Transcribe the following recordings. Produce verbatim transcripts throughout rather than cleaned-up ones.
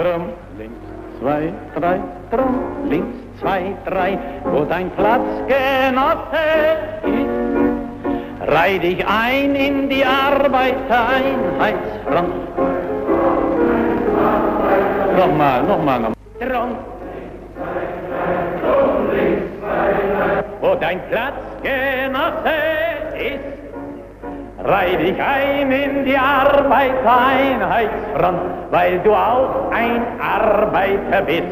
drum, links, zwei, drei, drum, links, zwei, drei, wo dein Platzgenosse ist. Reih dich ein in die Arbeitereinheitsfront. Nochmal, nochmal, nochmal. Drum, wo dein Platzgenosse ist. Reih dich ein in die Arbeitereinheitsfront, weil du auch ein Arbeiter bist.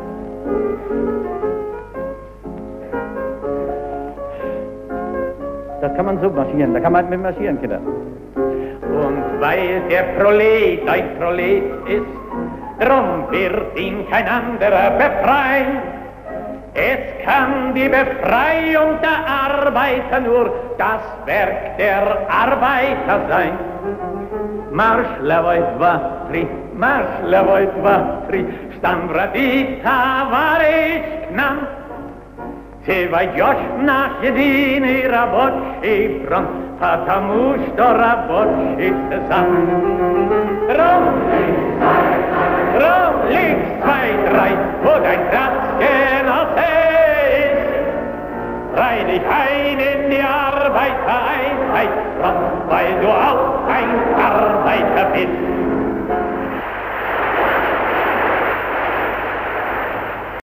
Das kann man so marschieren, da kann man mit marschieren, Kinder. Und weil der Prolet ein Prolet ist, drum wird ihn kein anderer befreien. Es kann die Befreiung der Arbeiter nur das Werk der Arbeiter sein. Marsch, levoj dva, tri, marsch, levoj dva, tri, stan vrati товарищ к нам. Ты войдешь в наш единый рабочий фронт, потому что рабочий ты сам. Drum, links, zwei, drei, wo dein Platzgenosse ist. Reih dich ein in die Arbeitereinheitsfront, weil du auch ein Arbeiter bist.